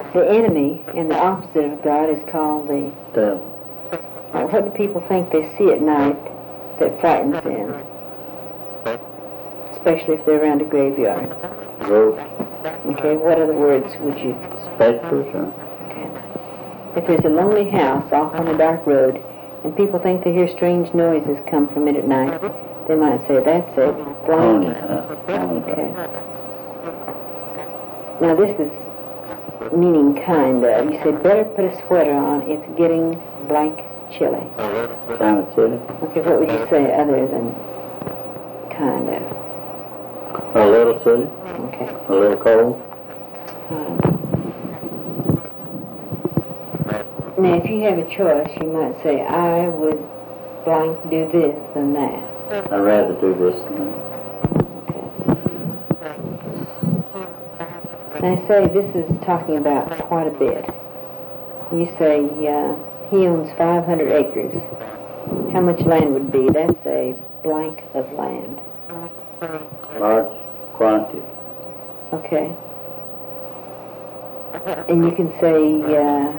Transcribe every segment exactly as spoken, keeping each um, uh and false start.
The enemy and the opposite of God is called the devil. Now, what do people think they see at night that frightens them? Especially if they're around a graveyard. Ghost. Okay, what other words would you... Specters, or... Okay. If there's a lonely house off on a dark road, and people think they hear strange noises come from it at night, they might say, that's a blank. Okay. Now this is meaning kind of. You say, better put a sweater on, it's getting blank chilly. Kind of chilly. Okay, what would you say other than kind of? A little chilly. Okay. A little cold. Um, now, if you have a choice, you might say, I would blank do this than that. I'd rather do this than that. Okay. Now, say this is talking about quite a bit. You say uh, he owns five hundred acres. How much land would be? That's a blank of land. Large quantity. Okay. And you can say, uh,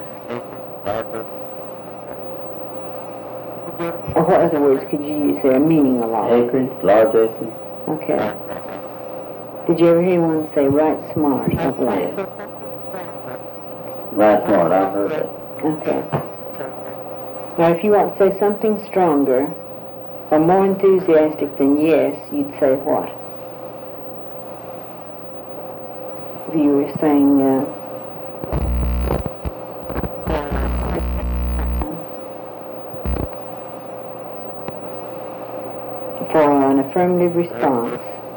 or what other words could you use there, meaning a lot? Acreage, large acreage. Okay. Did you ever hear anyone say right smart of land? Right smart, I've heard that. Okay. Now, if you want to say something stronger or more enthusiastic than yes, you'd say what? If you were saying, uh, for an affirmative response.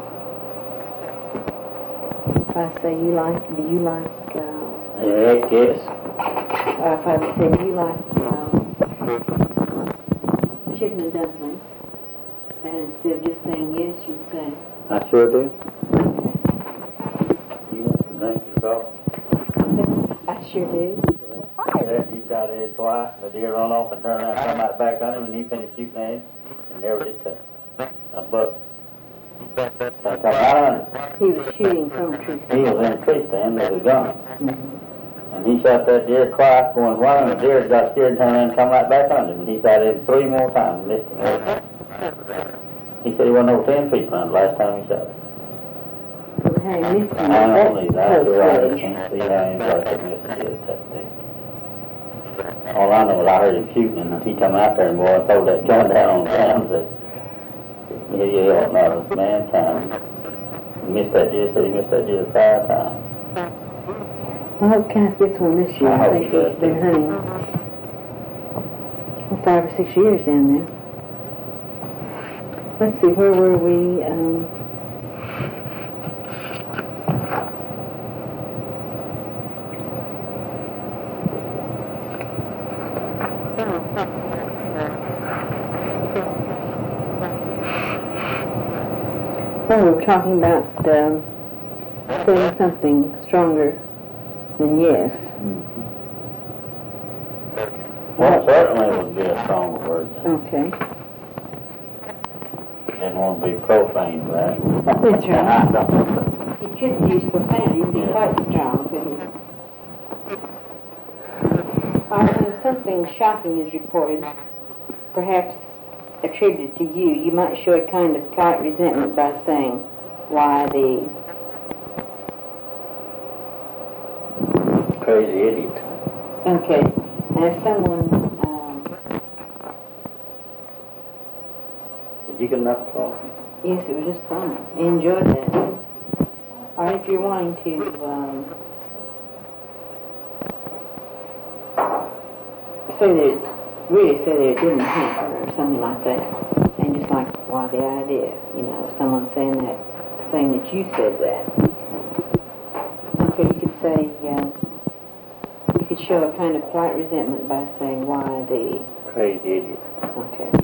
If I say you like, do you like, uh, Heck yes. or if I would say, do you like uh, chicken and dumplings, and instead of just saying yes, you'd say, I sure do. okay. You want to drink your coffee? I sure do. That he got it twice. The deer run off and turn around, come out back on him, and he finished shooting at him, and there was just a, a buck. So I come right on him. He was shooting from a tree He stand. was in a tree stand with a gun. Mhm. And he shot that deer twice, going one, and the deer got scared and turned around and come right back on him. And he shot it three more times and missed him. He said he wasn't over ten feet from him the last time he shot it. But how he missed him I at don't believe that that. close You're right. I range. can't see how anybody could miss a deer that day. All I know is I heard him shooting, and he come out there and boy, and throw that gun down on the ground and said, yeah, yeah, not a man time. He missed that deer, said he missed that deer five times. I hope Kenneth gets one this year. I I hope think he does, he's been too. hunting for five or six years down there. Let's see, where were we? Um, well, we were talking about um, saying something stronger than yes. Well, certainly would be a stronger word. Okay. Didn't want to be profane, right? That's right. I don't. He couldn't use profanity, it'd be quite strong. Or when something shocking is reported, perhaps attributed to you, you might show a kind of polite resentment by saying, why the... Crazy idiot. Okay. And if someone... Um, Did you get enough coffee? yes, it was just fun. I enjoyed that. Or if you're wanting to... Um, say that it, really say that it didn't happen or something like that, and just like, why the idea, you know, someone saying that, saying that you said that. Okay, you could say, uh, you could show a kind of polite resentment by saying, why the, Crazy idiot. okay.